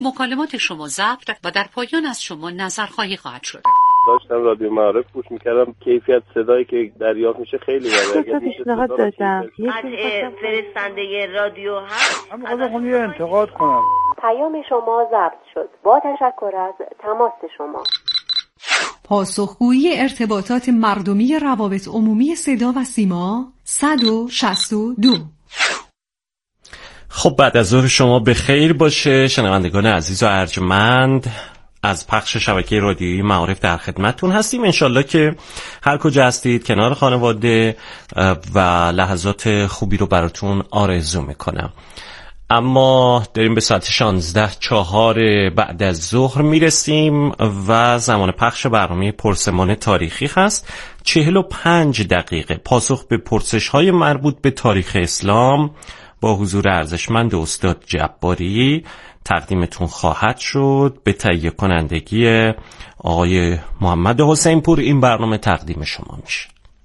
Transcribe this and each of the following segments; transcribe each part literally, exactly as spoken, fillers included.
مکالمات شما ضبط و در پایان از شما نظرخواهی خواهد شد. داشتم رادیو معارف گوش میکردم، کیفیت صدایی که دریافت میشه خیلی بالاست. پیشنهاد دادم قطع فرستنده رادیو هست. من می‌خواستم یه انتقاد کنم. پیام شما ضبط شد. با تشکر از تماس شما. پاسخگویی ارتباطات مردمی روابط عمومی صدا و سیما صد و شصت و دو. خب بعد از ظهر شما به خیر باشه شنوندگان عزیز و ارجمند. از پخش شبکه رادیویی معارف در خدمتتون هستیم. انشالله که هر کجا هستید کنار خانواده و لحظات خوبی رو براتون آرزو میکنم. اما داریم به ساعت شانزده چهار بعد از ظهر میرسیم و زمان پخش برنامه پرسمان تاریخی هست. چهل و پنج دقیقه پاسخ به پرسش های مربوط به تاریخ اسلام با حضور ارزشمند استاد جباری تقدیمتون خواهد شد. به تهیه کنندگی آقای محمد حسین پور این برنامه تقدیم شما میشه.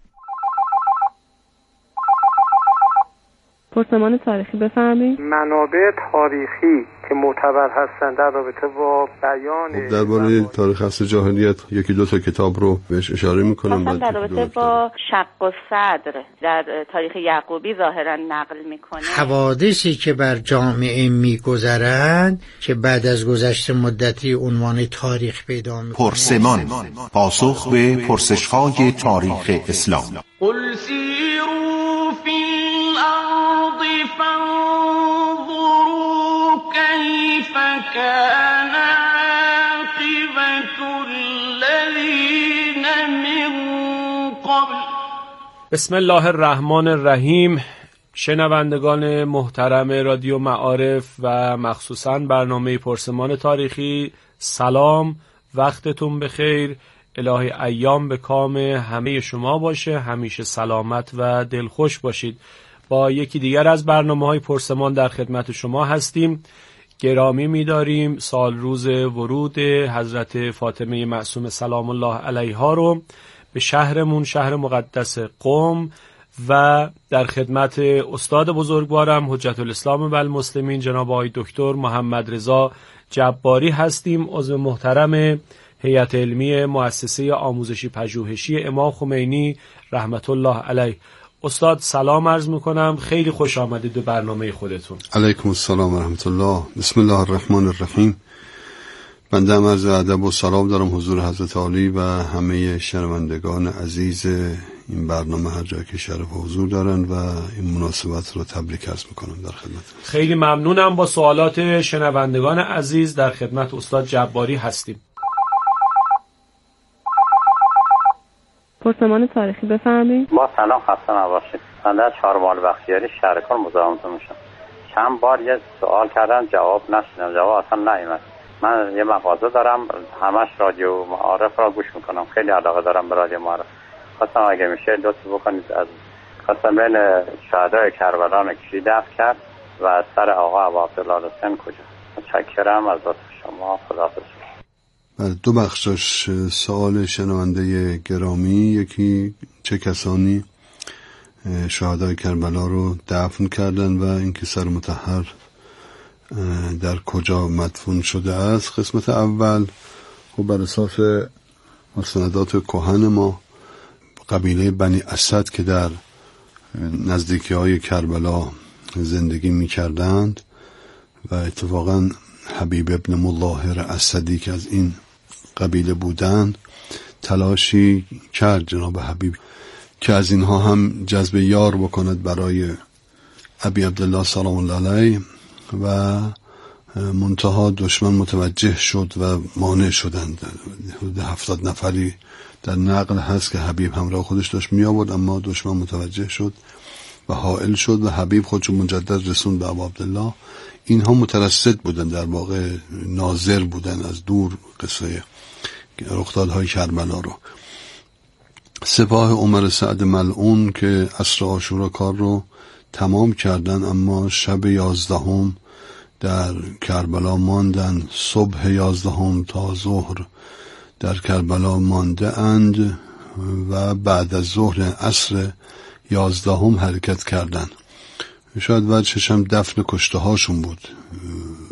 پرسمان تاریخی بفرمایید. منابع تاریخی که معتبر هستند در رابطه با بیان درباره تاریخ عصر جاهلیت یکی دو تا کتاب رو بهش اشاره میکنم. مثلا در رابطه با شق و صدر در تاریخ یعقوبی ظاهرا نقل میکنه. حوادثی که بر جامعه میگذرند که بعد از گذشت مدتی عنوان تاریخ پیدا میکنه. پرسمان، پاسخ به پرسش‌های تاریخ اسلام. قل سیروا فی الارض فانظروا کیف کان عاقبة الذین من قبل. بسم الله الرحمن الرحیم. شنوندگان محترم رادیو معارف و مخصوصاً برنامه پرسمان تاریخی، سلام، وقتتون بخیر. الهی ایام به کام همه شما باشه، همیشه سلامت و دلخوش باشید. با یکی دیگر از برنامه‌های پرسمان در خدمت شما هستیم. گرامی می‌داریم سال روز ورود حضرت فاطمه معصومه سلام الله علیها رو به شهرمون، شهر مقدس قم، و در خدمت استاد بزرگوارم حجت الاسلام و المسلمین جناب آقای دکتر محمد رضا جباری هستیم، عضو محترم هیئت علمی مؤسسه آموزشی پژوهشی امام خمینی رحمت الله علیه. استاد سلام عرض میکنم، خیلی خوش آمدید به برنامه خودتون. علیکم السلام و رحمت الله. بسم الله الرحمن الرحیم. بنده هم عرض ادب و سلام دارم حضور حضرت عالی و همه شنوندگان عزیز این برنامه هر جایی که شرف و حضور دارن و این مناسبت رو تبریک عرض میکنم در خدمت. خیلی ممنونم. با سوالات شنوندگان عزیز در خدمت استاد جباری هستیم. پرسمان تاریخی بفرمایید. با سلام، خسته نباشید. من در چهارمحال بختیاری شهرکار مزاحمتون میشم. چند بار یه سوال کردم جواب نشدم، جواب اصلا نیومد. من یه مغازه دارم، همش رادیو معارف را گوش میکنم، خیلی علاقه دارم به رادیو معارف. خواستم اگه میشه لطف بکنید از خواستم بین شهدای کربلا کی دفن کرد و سر آقا ابو عبدالله حسین کجا. متشکرم از لطف شما. خداحافظ. دو بخش داشت سوال شنونده گرامی. یکی چه کسانی شهدای کربلا رو دفن کردن و اینکه سر مطهر در کجا مدفون شده است. قسمت اول خب بر اساس مستندات کهن ما قبیله بنی اسد که در نزدیکی های کربلا زندگی می کردند و اتفاقا حبیب ابن مظاهر اسدی که از این قبیله بودند تلاشی کرد جناب حبیب که از اینها هم جذب یار بکند برای ابی عبدالله سلام الله علیه و منتها دشمن متوجه شد و مانع شدند. حدود هفتاد نفری در نقل هست که حبیب همراه خودش داشت می آورد، اما دشمن متوجه شد و حائل شد و حبیب خودشو مجدد رسوند به ابو عبدالله. اینها مترصد بودن، در واقع ناظر بودن از دور قصه رخدادهای کربلا رو. سپاه عمر سعد ملعون که عصر عاشورا کار رو تمام کردن، اما شب یازدهم در کربلا ماندن، صبح یازدهم تا ظهر در کربلا مانده اند و بعد از ظهر عصر یازدهم حرکت کردند. شاید وجهش هم دفن کشته هاشون بود.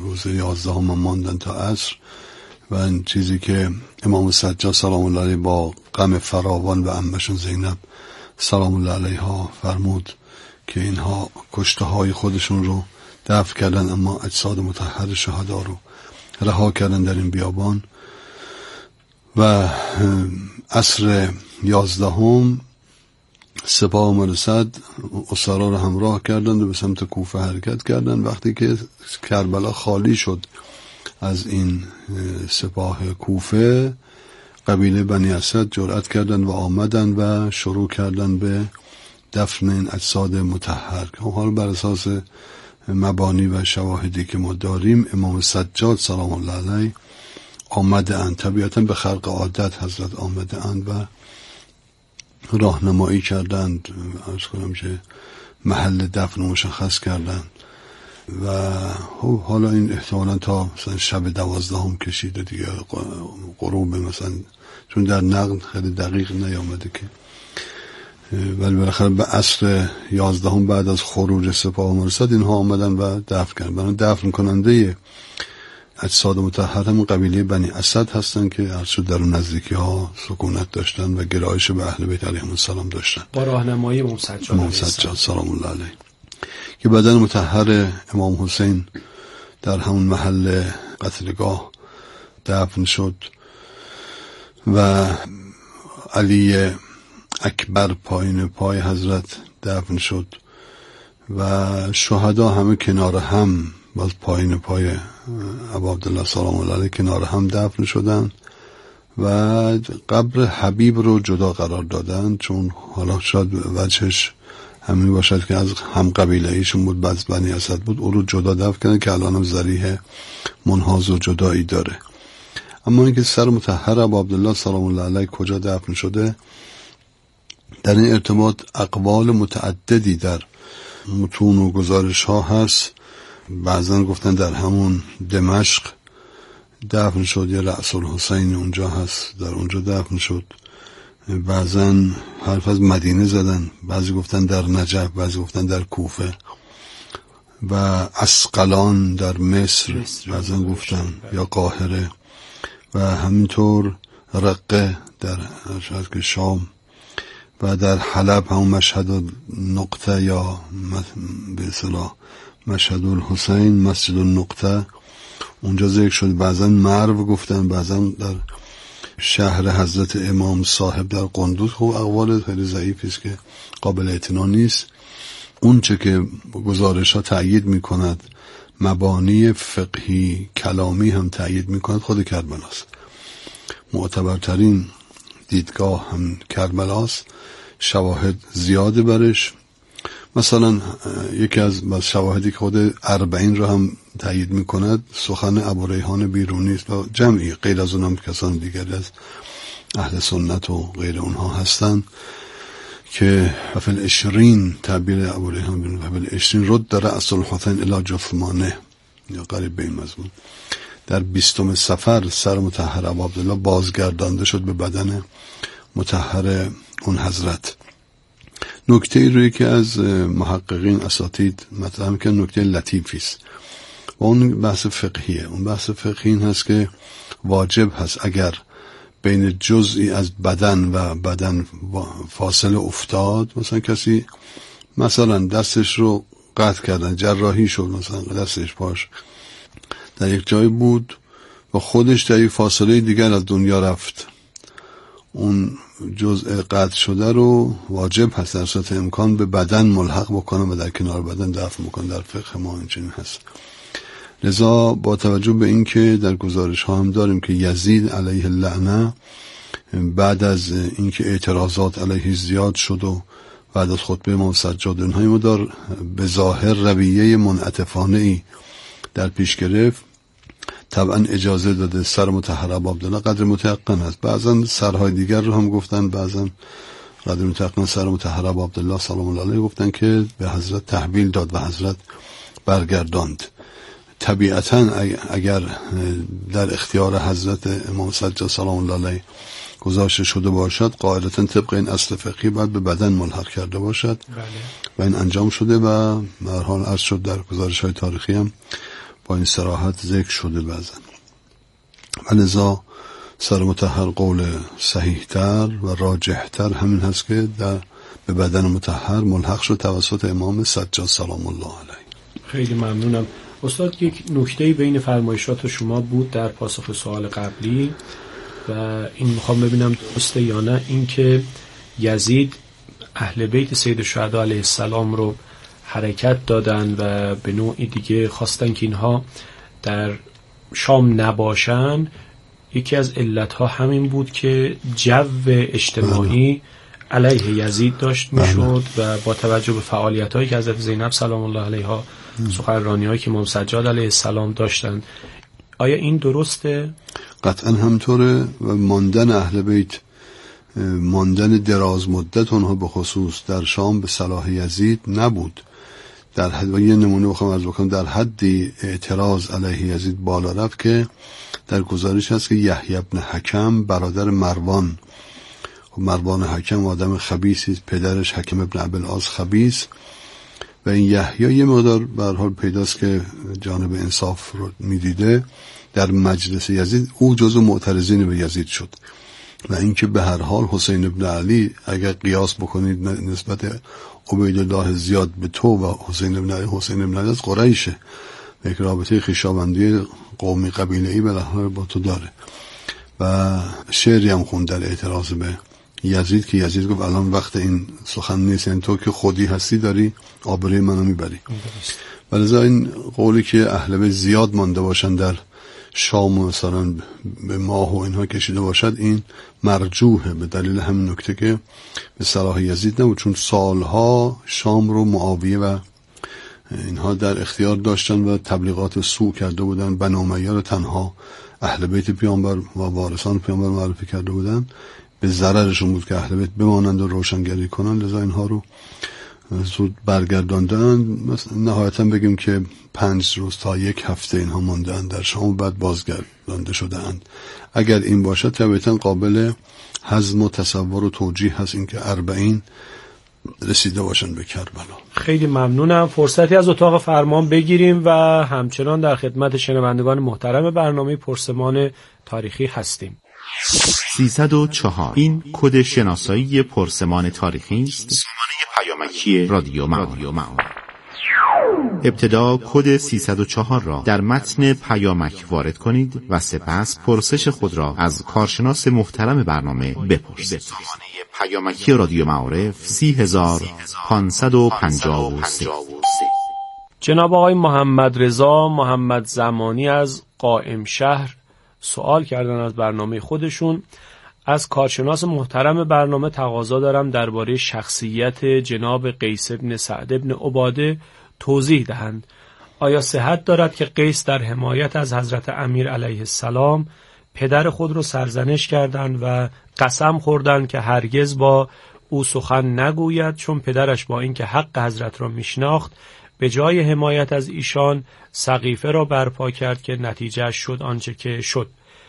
روز یازدهم ماندن تا عصر و این چیزی که امام سجاد سلام الله علیه با غم فراوان و عمشون زینب سلام الله علیها فرمود که اینها کشته های خودشون رو دفن کردن اما اجساد مطهر شهدا رو رها کردن در این بیابان. و عصر یازدهم سپاه امام صد اسرا رو همراه کردند و به سمت کوفه حرکت کردند. وقتی که کربلا خالی شد از این سپاه کوفه، قبیله بنی اسد جرأت کردند و آمدند و شروع کردند به دفن این اجساد مطهر. حالا بر اساس مبانی و شواهدی که ما داریم امام سجاد سلام الله علیه آمده اند، طبیعتا به خرق عادت حضرت آمده اند و راهنمایی کردند، عرض کنم که محل دفن مشخص کردند و حالا این احتمالا تا مثلا شب دوازدهم کشیده دیگه، غروب مثلا، چون در نقل خیلی دقیق نیامده که، ولی بالاخره به عصر یازدهم بعد از خروج سپاه امام صد اینها آمدن و دفن کردن. برای دفن کننده اجساد مطهر هم قبیله بنی اسد هستن که هر شد در اون نزدیکی ها سکونت داشتن و گرایش به اهل بیت علیهم السلام داشتن با راهنمایی امام سجاد امام سجاد سلام الله علیه که بدن مطهر امام حسین در همون محل قتلگاه دفن شد و علی اکبر پایین پای حضرت دفن شد و شهدا همه کنار هم باز پایین پای ابا عبدالله سلام الله علیه کنار هم دفن شدن و قبر حبیب رو جدا قرار دادن، چون حالا شاید وجهش همین باشد که از هم قبیله ایشون بود، بعد بنی اسد بود، او رو جدا دفن کردن که الان هم ذریح منحاز و جدایی داره. اما اینکه سر مطهر ابا عبدالله سلام الله علیه کجا دفن شده، در این ارتباط اقوال متعددی در متون و گزارش ها هست. بعضن گفتن در همون دمشق دفن شد، یا رأس الحسین اونجا هست در اونجا دفن شد. بعضن حرف از مدینه زدن، بعضی گفتن در نجف، بعضی گفتن در کوفه و اسقلان در مصر بعضن گفتن یا قاهره و همینطور رقه در شرق شام و در حلب همون مشهد نقطه یا به اصطلاح مشهد الحسین مسجد النقطه اونجا ذکر شد. بعضا مرو گفتن، بعضا در شهر حضرت امام صاحب در قندوز. خب اقوال خیلی ضعیفی است که قابل اعتنا نیست. اون چه که گزارش ها تأیید می کند، مبانی فقهی کلامی هم تأیید می کند، خود کربلاست. معتبرترین دیدگاه هم کربلاست، شواهد زیاده برش. مثلا یکی از شواهدی که خود اربعین رو هم تأیید می کند سخن ابو ریحان بیرونی است و جمعی غیر از اونم کسان دیگری از اهل سنت و غیر اونها هستند که فل اشرین تعبیر ابو ریحان بیرونی فل اشرین رد در رأس الحسین الی جثمانه یا قریب به این مضمون، در بیستم صفر سر مطهر ابو عبدالله بازگردانده شد به بدن مطهر اون حضرت. نکته ای روی که از محققین اساتید مطرح که نکته لطیفی است و اون بحث فقهیه. اون بحث فقهی این هست که واجب هست اگر بین جزئی از بدن و بدن فاصله افتاد، مثلا کسی مثلا دستش رو قطع کردن، جراحی شد، مثلا دستش پاش در یک جای بود و خودش در یک فاصله دیگر از دنیا رفت، اون جزء قطع شده رو واجب هست در صورت امکان به بدن ملحق بکنه و در کنار بدن دفن بکنه. در فقه ما اینچنین هست. لذا با توجه به این که در گزارش ها هم داریم که یزید علیه اللعنه بعد از اینکه اعتراضات علیه زیاد شد و بعد از خطبه امام سجاد اونهای مدار به ظاهر رویه منعطفانه ای در پیش گرفت، طبعا اجازه داده سر مطهر ابو عبدالله قدر متيقن است. بعضا سرهای دیگر رو هم گفتن، بعضا قدر متيقن سر مطهر ابو عبدالله سلام الله علیه گفتن که به حضرت تحویل داد و حضرت برگرداند. طبیعتا اگر در اختیار حضرت امام سجاد سلام الله علیه گذاشته شده باشد، قاعدتا طبق این اصل فقهی باید به بدن ملحق کرده باشد. بله. و این انجام شده و به هر حال عرض شد در گزارش های تاریخی هم با این صراحت ذکر شده بعضا. و لذا سر مطهر قول صحیحتر و راجحتر همین هست که در به بدن مطهر ملحق شد توسط امام سجاد سلام الله علیه. خیلی ممنونم استاد. یک نکته بین فرمایشات شما بود در پاسخ سوال قبلی و این میخوام ببینم درسته یا نه، این که یزید اهل بیت سید الشهدا علیه السلام رو حرکت دادن و به نوعی دیگه خواستن که اینها در شام نباشن. یکی از علتها همین بود که جو اجتماعی علیه یزید داشت میشد و با توجه به فعالیت‌هایی که حضرت زینب سلام الله علیها، سخنرانی‌هایی که امام سجاد علیه السلام داشتن، آیا این درسته؟ قطعا همطوره و ماندن اهل بیت، ماندن دراز مدت اونها به خصوص در شام به صلاح یزید نبود. در حد و یه نمونه بخوام عرض بکنم، در حدی اعتراض علیه یزید بالا رفت که در گزارش هست که یحیی بن حکم برادر مروان، و مروان حکم آدم خبیثی، پدرش حکم ابن ابوالعاص خبیث، و این یحیی یه مقدار به هر حال پیداست که جانب انصاف رو میدیده. در مجلس یزید او جزو معترضین به یزید شد و اینکه به هر حال حسین ابن علی اگر قیاس بکنید نسبت عبیدالله زیاد به تو و حسین ابن علی، حسین ابن علی از قریشه، یک رابطه خویشاوندی قومی قبیله‌ای بالاخره با تو داره. و شعری هم خوند در اعتراض به یزید که یزید گفت الان وقت این سخن نیست، یعنی تو که خودی هستی داری آبروی منو میبری. ولی این قولی که اهل بیت زیاد مانده باشن در شام و مثلا به ماه و اینها کشیده باشد، این مرجوحه به دلیل همین نکته که به صلاح یزید نبود، چون سالها شام رو معاویه و اینها در اختیار داشتن و تبلیغات سوء کرده بودن. بنو امیه رو تنها اهل بیت پیامبر و وارثان پیامبر معرفی کرده بودن، به ضررشون بود که اهل بیت بمانند و روشنگری کنن، لذا اینها رو زود برگرداندن. نهایتا بگیم که پنج روز تا یک هفته اینها ماندن در شام و بعد بازگردانده شدند. اگر این باشد طبعا قابل هضم و تصور و توجیه هست اینکه اربعین رسیده باشن به کربلا. خیلی ممنونم. فرصتی از اتاق فرمان بگیریم و همچنان در خدمت شنوندگان محترم برنامه پرسمان تاریخی هستیم. سیصد و چهار این کد شناسایی پرسمان تاریخی است. سامانه پیامکی رادیو معارف. ابتدا کد سیصد و چهار را در متن پیامک وارد کنید و سپس پرسش خود را از کارشناس محترم برنامه بپرسید. سامانه پیامکی رادیو معارف سی هزار پانصد و پنجاه و سه. جناب آقای محمد رضا محمد زمانی از قائم شهر سوال کردن از برنامه خودشون. از کارشناس محترم برنامه تقاضا دارم درباره شخصیت جناب قیس بن سعد بن عباده توضیح دهند. آیا صحت دارد که قیس در حمایت از حضرت امیر علیه السلام پدر خود را سرزنش کردند و قسم خوردند که هرگز با او سخن نگوید، چون پدرش با اینکه حق حضرت را میشناخت به جای حمایت از ایشان سقیفه را برپا کرد که نتیجه شد آنچه که شد،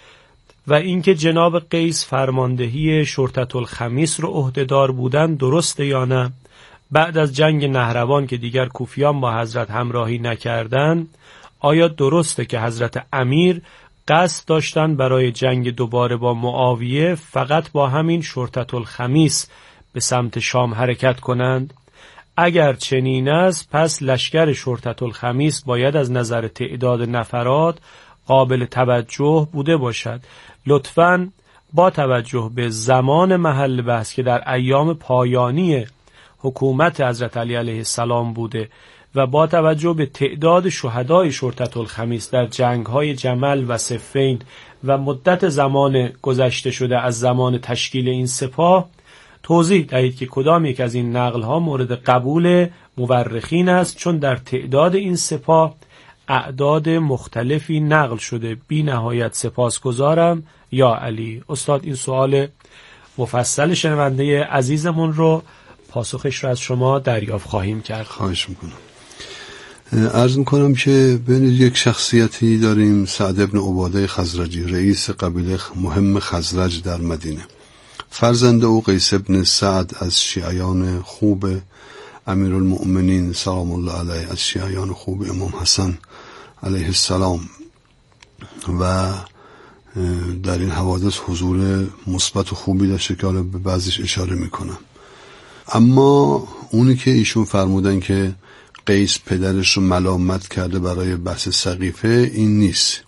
و اینکه جناب قیس فرماندهی شرطة الخمیس رو عهدهدار بودند درسته یا نه؟ بعد از جنگ نهروان که دیگر کوفیان با حضرت همراهی نکردند، آیا درسته که حضرت امیر قصد داشتن برای جنگ دوباره با معاویه فقط با همین شرطة الخمیس به سمت شام حرکت کنند؟ اگر چنین است پس لشکر شرطة الخمیس باید از نظر تعداد نفرات قابل توجه بوده باشد. لطفاً با توجه به زمان محل بحث که در ایام پایانی حکومت حضرت علی علیه السلام بوده و با توجه به تعداد شهدای شرطة الخمیس در جنگ‌های جمل و صفین و مدت زمان گذشته شده از زمان تشکیل این سپاه، توضیح دهید که کدام یک از این نقل‌ها مورد قبول مورخین است، چون در تعداد این سپاه اعداد مختلفی نقل شده. بی نهایت سپاسگزارم یا علی. استاد این سوال مفصل شنونده عزیزمون رو پاسخش رو از شما دریافت خواهیم کرد. خواهش میکنم. عرض میکنم که بین یک شخصیتی داریم، سعد ابن عباده خزرجی، رئیس قبیله مهم خزرج در مدینه. فرزند او قیس ابن سعد از شیعیان خوب امیرالمؤمنین سلام الله علیه، از شیعیان خوب امام حسن علیه السلام و در این حوادث حضور مثبت و خوبی داشته که حالا به بعضیش اشاره میکنم. اما اونی که ایشون فرمودن که قیس پدرش رو ملامت کرده برای بحث سقیفه، این نیست.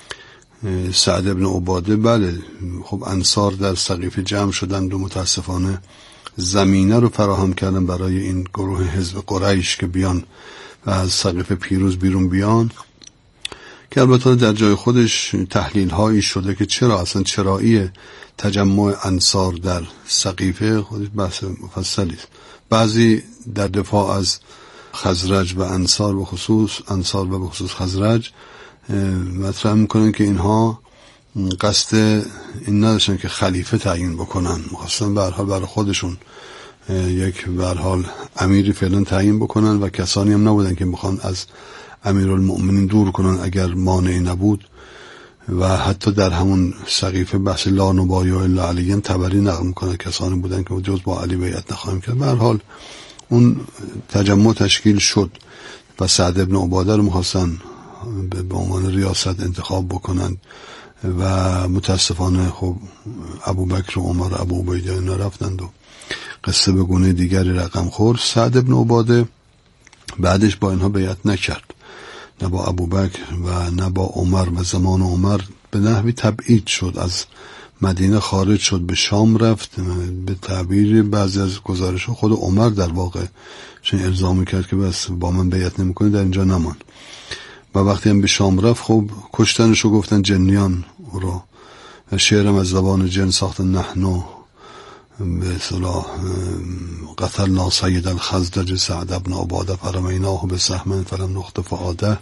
سعد ابن عباده بله خب انصار در سقیفه جمع شدند و متاسفانه زمینه رو فراهم کردن برای این گروه حزب قریش که بیان و از سقیفه پیروز بیرون بیان، که البته در جای خودش تحلیل هایی شده که چرا اصلا چرایی تجمع انصار در سقیفه خودش بحث مفصلی است. بعضی در دفاع از خزرج و انصار به خصوص انصار و به خصوص خزرج مطرح میکنن که اینها قصد این نداشتن که خلیفه تعیین بکنن، مخصوصا به هر حال برای خودشون یک به هر حال امیری فعلا تعیین بکنن و کسانی هم نبودن که میخوان از امیرالمؤمنین دور کنن اگر مانعی نبود. و حتی در همون سقیفه بحث لا نبایع الا علی هم تبری نقل میکنه کسانی بودن که جز با علی بیعت نخواهیم کرد. به هر حال اون تجمع تشکیل شد و سعد ابن عباده رو میخواستن به عنوان ریاست انتخاب بکنن و متاسفانه خب ابوبکر و عمر و ابو عبیده اینا رفتند و قصه به گونه دیگری رقم خورد. سعد ابن عباده بعدش با اینها بیعت نکرد، نه با ابوبکر و نه با عمر، و زمان عمر به نحوی تبعید شد، از مدینه خارج شد، به شام رفت. به تعبیر بعضی از گزارش‌ها خود عمر در واقع چون الزام کرد که بس با من بیعت نمی‌کنی، در اینجا نمان. و وقتی هم به شام رفت خب کشتنشو گفتن جنیان رو، و شعرم از زبان جن ساختن نحنو به اصطلاح قتلنا سید الخزرج سعد ابن عباده فرمیناه به سهم فلم نقطه فعاده،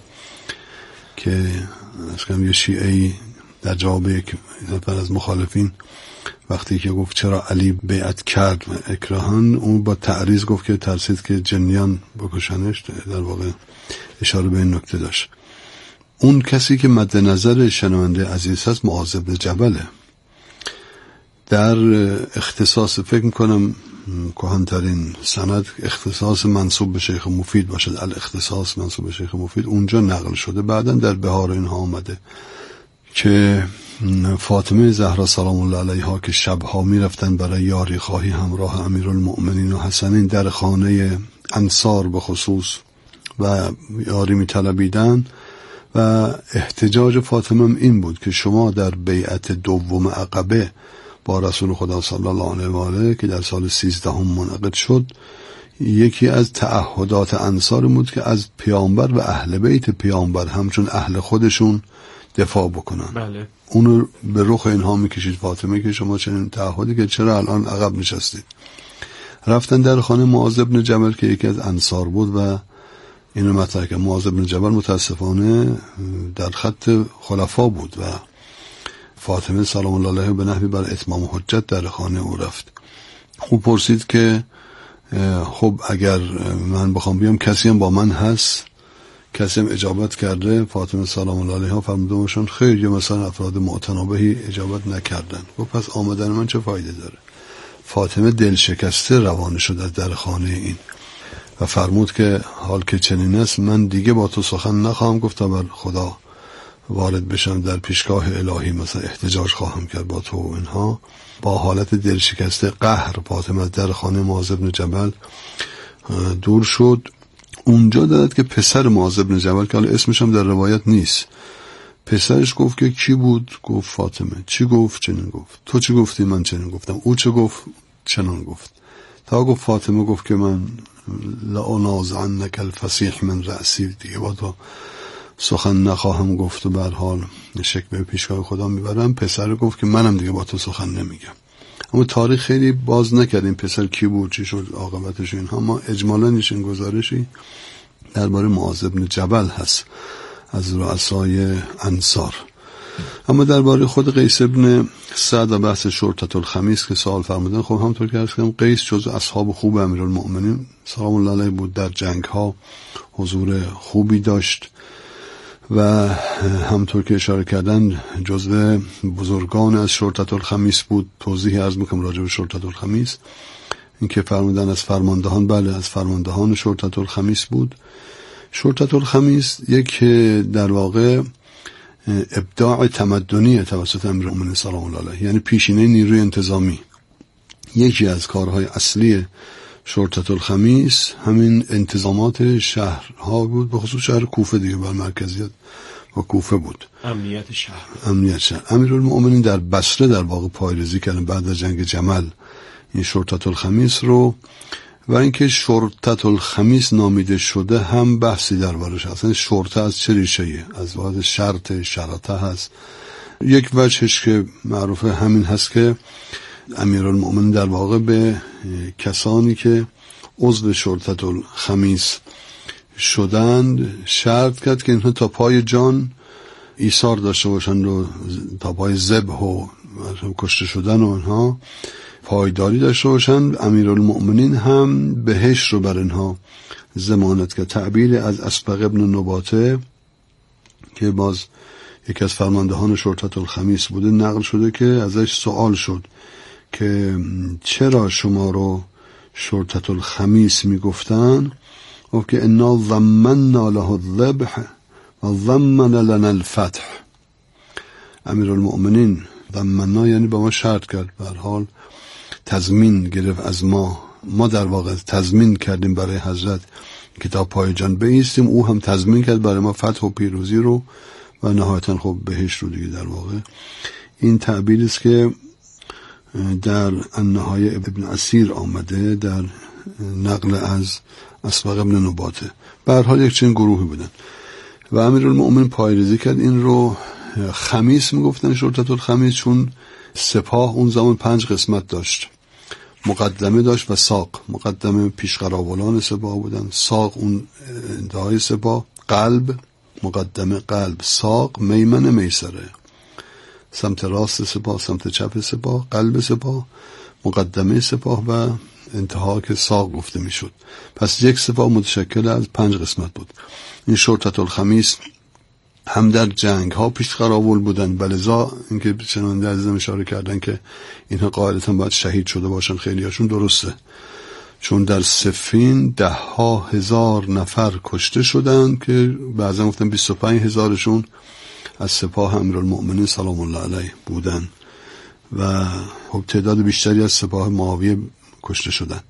که از یه شیعه‌ای در جواب یک نفر از مخالفین وقتی که گفت چرا علی بیعت کرد اکراهان، اون با تعریض گفت که ترسید که جنیان بکشنش، در واقع اشاره به این نکته داشت. اون کسی که مد نظر شنونده عزیز هست معاذ بن جبله. در اختصاص فکر میکنم کهن‌ترین سند اختصاص منسوب به شیخ مفید باشد، الاختصاص منسوب به شیخ مفید، اونجا نقل شده. بعداً در بهار اینها آمده که فاطمه زهرا سلام الله علیها که شبها میرفتن برای یاری خواهی همراه امیرالمؤمنین و حسنین در خانه انصار به خصوص و یاری میطلبیدن، و احتجاج فاطمه این بود که شما در بیعت دوم عقبه با رسول خدا صلی الله علیه و آله که در سال سیزدهم منعقد شد، یکی از تعهدات انصار بود که از پیامبر و اهل بیت پیامبر همچون اهل خودشون دفاع بکنن. بله. اونو به رخ اینها میکشید فاطمه که شما چنین تعهدی که چرا الان عقب نشستید. رفتن در خانه معاذ بن جبل که یکی از انصار بود و اینو مطرح کرد. معاذ بن جبل متاسفانه در خط خلفا بود و فاطمه سلام الله علیها به نحوی بر اتمام حجت در خانه او رفت. خوب پرسید که خب اگر من بخوام بیام کسی هم با من هست؟ کسی هم اجابت کرده؟ فاطمه سلام الله علیها فرمودنشون خیر، یا مثلا افراد معتنابهی اجابت نکردن. خب پس آمدن من چه فایده داره؟ فاطمه دل شکسته روانه شد از در خانه این و فرمود که حال که چنین است من دیگه با تو سخن نخواهم گفت تا بر خدا وارد بشم در پیشگاه الهی، مثلا احتجاج خواهم کرد با تو و اینها. با حالت دل شکسته قهر فاطمه از در خانه معاذ بن جبل دور شد. اونجا دارد که پسر معاذ بن جبل که حالا اسمش هم در روایت نیست، پسرش گفت که کی بود؟ گفت فاطمه. چی گفت؟ چنین گفت. تو چی گفتی؟ من چنین گفتم. او چه گفت؟ چنان گفت. تا گفت فاطمه گفت که من لأنازعنک الفصیح من رأسی، دیگه با تو سخن نخواهم گفت و به هر حال شک به پیشگاه خدا میبرم. پسر گفت که منم دیگه با تو سخن نمیگم. اما تاریخ خیلی باز نکردیم پسر کی بود، چی شد، عاقبتش اینها. ما اجمالاً این گزارشی درباره معاذ بن جبل هست از رؤسای انصار. اما درباره خود قیس ابن سعد و بحث شرطة الخمیس که سوال فرمودن، خب همونطور که عرض کردم قیس جزو اصحاب خوب امیرالمؤمنین سلام الله علیه بود، در جنگ ها حضور خوبی داشت و همطور که اشاره کردن جزو بزرگان از شرطة الخمیس بود. توضیح عرض میکنم راجع به شرطة الخمیس، این که فرمودن از فرماندهان، بله از فرماندهان شرطة الخمیس بود شرطة الخمیس یک در واقع ابداع تمدنی توسط امیرالمومنین سلام الله علیه، یعنی پیشینه نیروی انتظامی. یکی از کارهای اصلی شرطة الخمیس همین انتظامات شهرها بود، به خصوص شهر کوفه دیگه بر مرکزیت و کوفه بود، امنیت شهر. امنیت شهر. امیرالمومنین در بصره در واقع پایه‌ریزی کردن بعد از جنگ جمل این شرطة الخمیس رو، و اینکه شرطة الخمیس نامیده شده هم بحثی دربارش هست. اصلا شرطه از چه ریشه‌ایه؟ از واحد شرط، شرطه هست. یک وجهش که معروفه همین هست که امیرالمومنین در واقع به کسانی که عضو شرطة الخمیس شدند شرط کرد که اینها تا پای جان ایثار داشته باشند و تا پای ذبح و کشته شدن و اینها پایداری داشته باشند. امیرالمومنین هم بهشت رو بر اینها ضمانت کرد. تعبیر از اسبغ ابن نباته که باز یکی از فرماندهان شرطة الخمیس بوده نقل شده که ازش سوال شد که چرا شما رو شرطة الخمیس میگفتن؟ گفت که انا ضمننا له الذبح و ضمن لنا الفتح. امیرالمومنین ضمننا یعنی با ما شرط کرد، به هر حال تضمین گرفت از ما، ما در واقع تضمین کردیم برای حضرت که تا پای جان بایستیم، او هم تضمین کرد برای ما فتح و پیروزی رو و نهایتاً خب بهشت رو دیگه. در واقع این تعبیری است که در النهایه ابن اسیر آمده در نقل از اسبغ ابن نباته. به هر حال یک چنین گروهی بودن و امیرالمومنین پایه‌ریزی کرد. این رو خمیس میگفتن شرطة الخمیس، چون سپاه اون زمان پنج قسمت داشت، مقدمه داشت و ساق. مقدمه پیشقراولان سپاه بودن، ساق اون انتهای سپاه، قلب مقدمه قلب، ساق میمن میسره، سمت راست سپاه، سمت چپ سپاه، قلب سپاه، مقدمه سپاه و انتها که ساق گفته میشد. پس یک سپاه متشکل از پنج قسمت بود. این شرطة الخمیس هم در جنگ ها پیش قراول بودن، بلذا اینکه چنان در ازم اشاره کردن که اینها قاعدتا باید شهید شده باشن، خیلی هاشون درسته، چون در صفین ده ها هزار نفر کشته شدن که بعضا گفتن بیست و پنج هزارشون از سپاه امیرالمومنین سلام الله علیه بودن و خب تعداد بیشتری از سپاه معاویه کشته شدن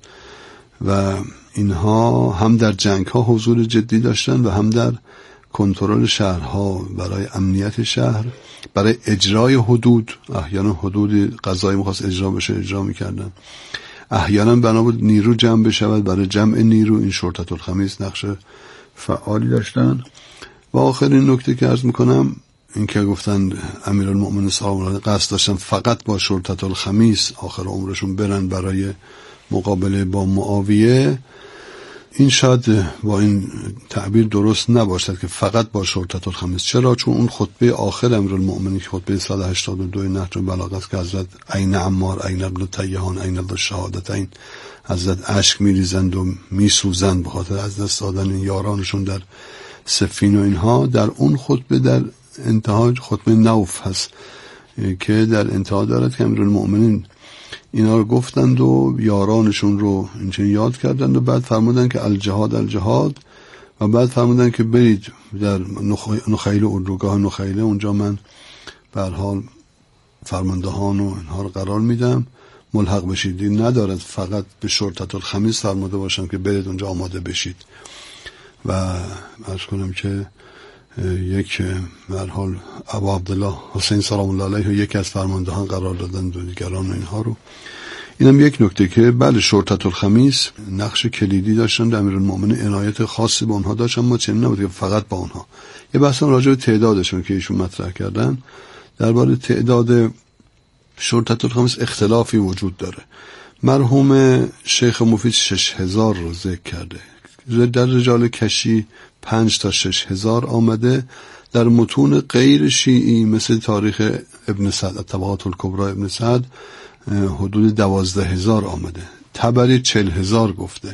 و اینها هم در جنگ ها حضور جدی داشتن و هم در کنترل شهرها برای امنیت شهر، برای اجرای حدود. احیانا حدود قضایی می‌خواست اجرا بشه اجرا می‌کردن، احیانا بنا بود نیرو جمع بشود برای جمع نیرو. این شرطة الخمیس نقش فعالی داشتن. و آخرین نکته که عرض میکنم این که گفتن امیرالمومنین سلام الله علیه قصد داشتن فقط با شرطة الخمیس آخر عمرشون برن برای مقابله با معاویه. این شاید با این تعبیر درست نباشد که فقط با شرطة الخمیس. چرا؟ چون اون خطبه آخر امیرالمومنین که خطبه صد و هشتاد و دو نهج البلاغه است که حضرت عین عمار، عین ابن تیهان، عین الشهادتین، حضرت اشک میریزند و میسوزند به خاطر از دست دادن یارانشون در صفین و اینها. در اون خطبه در انتها خطبه نوف هست که در انتها دارد که امیرالمومنین اینا رو گفتند و یارانشون رو اینجوری یاد کردند و بعد فرمودن که الجهاد الجهاد و بعد فرمودن که برید در نخیل و اردوگاه نخیله، اونجا من به هر حال فرماندهان و اینها رو قرار میدم، ملحق بشید. این ندارد فقط به شرطة الخمیس فرموده باشم که برید اونجا آماده بشید. و عرض کنم که یک به هر حال ابو عبدالله حسین سلام الله علیه یکی از فرماندهان قرار دادن و دیگران اینها رو. اینم یک نکته که بله شرطة الخمیس نقش کلیدی داشتن، امیرالمومنین عنایت خاصی با اونها داشتن، ما چنین نبود که فقط با اونها. یه بحث راجع به تعدادشون که ایشون مطرح کردن، درباره تعداد شرطة الخمیس اختلافی وجود داره. مرحوم شیخ مفید شش هزار رو ذکر کرده، در رجال کشی پنج تا شش هزار آمده. در متون غیر شیعی مثل تاریخ ابن سعد، طبقات الکبری ابن سعد، حدود دوازده هزار آمده. طبری چل هزار گفته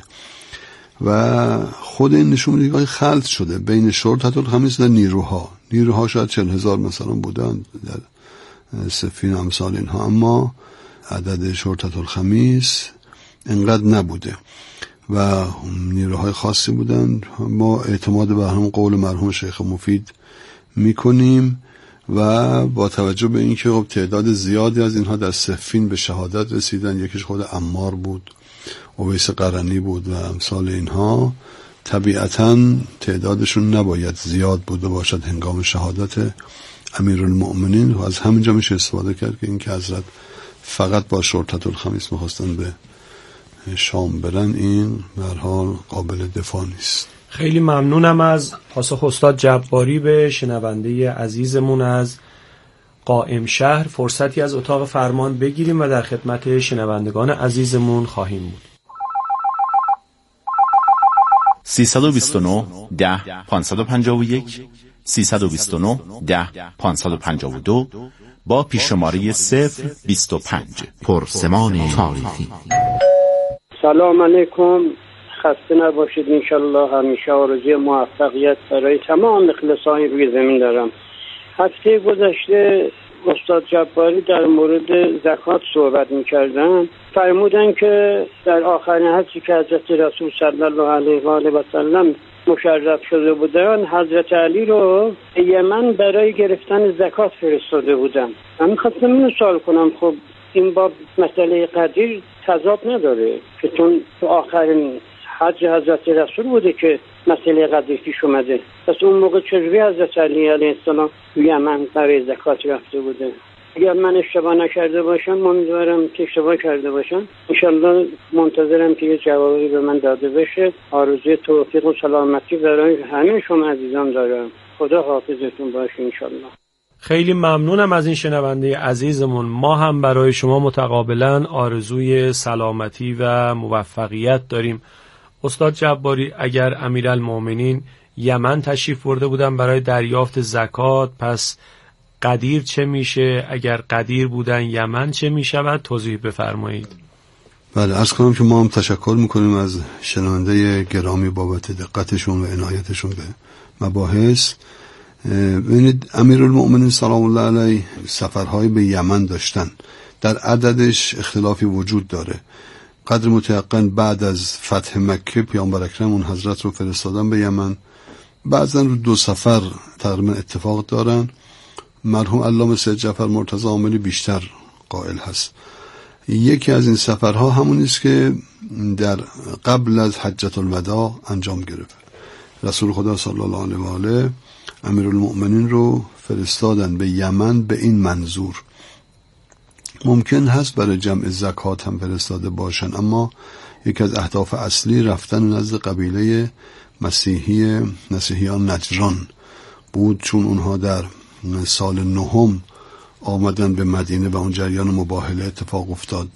و خود این نشون میده که خلط شده بین شرطة الخمیس و نیروها. نیروها شاید چل هزار مثلا بودن در صفین امثال اینها، اما عدد شرطة الخمیس انقدر نبوده. و نیروهای خاصی بودن. ما اعتماد به هم قول مرحوم شیخ مفید میکنیم و با توجه به اینکه خب تعداد زیادی از اینها در صفین به شهادت رسیدن، یکیش خود عمار بود، اویس قرنی بود و امثال اینها، طبیعتاً تعدادشون نباید زیاد بوده باشد هنگام شهادت امیرالمؤمنین و از همینجا میشه استفاده کرد که این که حضرت فقط با شرطة الخمیس میخواستن به شام برن، این به هر حال قابل دفاع نیست. خیلی ممنونم از پاسخ استاد جباری به شنونده عزیزمون از قائم شهر. فرصتی از اتاق فرمان بگیریم و در خدمت شنوندگان عزیزمون خواهیم بود. سیصد و بیست و نه ده پانصد و پنجاه و یک سیصد و بیست و نه ده پانصد و پنجاه و دو با پیششماره صفر بیست و پنج. پرسمان تاریخی. سلام علیکم، خسته نباشید. انشالله همیشه آرزوی موفقیت برای تمام مخلصان روی زمین دارم. هفته گذشته استاد جباری در مورد زکات صحبت می‌کردن. فرمودن که در آخرین حجی که حضرت رسول صلی الله علیه و آله و سلم مشرف شده بودن، حضرت علی رو یمن برای گرفتن زکات فرستاده بودن. من می‌خواستم اینو سوال کنم، خب این با مسئله قدیر تضاد نداره که چون تو آخرین حج حضرت رسول بوده که مسئله قدیر پیش اومده، پس اون موقع چجوری حضرت علی علیه السلام یمن برای زکات رفته بوده؟ اگر من اشتباه نکرده باشم، امیدوارم که اشتباه کرده باشم، انشالله منتظرم که یه جوابی به من داده بشه. آرزوی توفیق و سلامتی برای همه شما عزیزان دارم. خدا حافظتون باشه انشالله. خیلی ممنونم از این شنونده عزیزمون. ما هم برای شما متقابلا آرزوی سلامتی و موفقیت داریم. استاد جباری، اگر امیرالمؤمنین یمن تشریف برده بودن برای دریافت زکات، پس قدیر چه میشه؟ اگر قدیر بودن یمن چه میشود؟ توضیح بفرمایید. بله، عرض کنم که ما هم تشکر میکنیم از شنونده گرامی بابت دقتشون و عنایتشون به مباحث. ببینید، امیرالمؤمنین سلام الله علیه سفرهای به یمن داشتن، در عددش اختلافی وجود داره. قدر متیقن بعد از فتح مکه پیامبر اکرم اون حضرت رو فرستادن به یمن. بعضا رو دو سفر تقریبا اتفاق دارن. مرحوم علامه سید جعفر مرتضی عاملی بیشتر قائل هست. یکی از این سفرها همون است که در قبل از حجة الوداع انجام گرفت. رسول خدا صلی الله علیه و آله امیرالمؤمنین رو فرستادن به یمن به این منظور. ممکن هست برای جمع زکات هم فرستاده باشن، اما یکی از اهداف اصلی رفتن نزد قبیله مسیحی مسیحیان نجران بود، چون اونها در سال نهم آمدن به مدینه و اون جریان مباهله اتفاق افتاد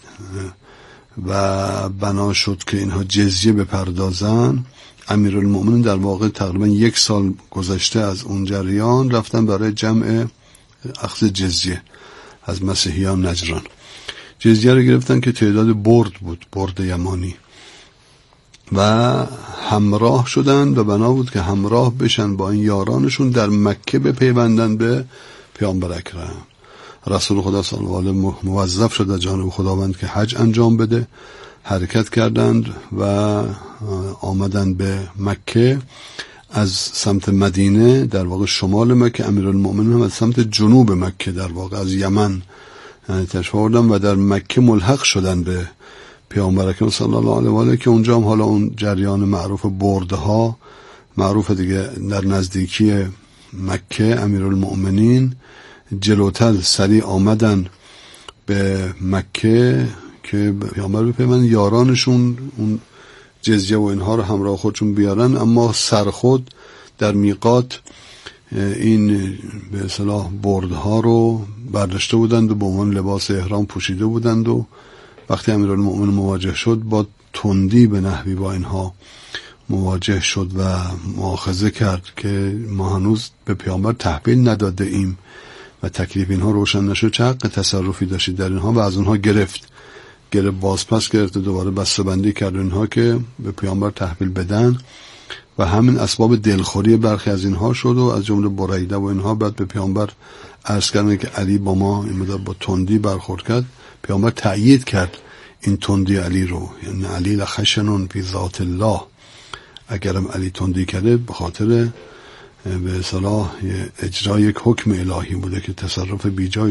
و بنا شد که اینها جزیه بپردازن. امیرالمؤمنین در واقع تقریبا یک سال گذشته از اون جریان رفتن برای جمع اخذ جزیه از مسیحیان نجران. جزیه رو گرفتن که تعداد برد بود، برد یمانی، و همراه شدن و بنا بود که همراه بشن با این یارانشون در مکه بپیوندن به پیامبر اکرم. رسول خدا صلی الله علیه و آله موظف شد از جانب خداوند که حج انجام بده. حرکت کردند و آمدن به مکه از سمت مدینه، در واقع شمال مکه. امیرالمؤمنین هم از سمت جنوب مکه، در واقع از یمن تشریف آوردن و در مکه ملحق شدن به پیامبر اکرم صلی الله علیه و آله که اونجا هم حالا اون جریان معروف بردها معروف دیگه. در نزدیکی مکه امیرالمؤمنین جلوتر سریع آمدن به مکه که پیامبر بپیوندن، یارانشون اون جزیه و اینها رو همراه خودشون بیارن، اما سرخود در میقات این به اصطلاح بردها رو برداشته بودند و به عنوان لباس احرام پوشیده بودند و وقتی امیرالمؤمنین مواجه شد با تندی به نحوی با اینها مواجه شد و مؤاخذه کرد که ما هنوز به پیامبر تحویل نداده ایم و تکلیف اینها روشن نشد، چه حق تصرفی داشتید در اینها؟ و از اونها گرفت گرفت بازپس گرفت، دوباره بسته‌بندی کرد اینها که به پیامبر تحویل بدن و همین اسباب دلخوری برخی از اینها شد و از جمله بریده و اینها بعد به پیامبر عرض کردن که علی با ما این مدت با تندی برخورد کرد. پیامبر تأیید کرد این تندی علی رو، یعنی علی لخشنون فی ذات الله، اگرم علی تندی کرده به خاطر به اصطلاح اجرای یک حکم الهی بوده که تصرف بیجای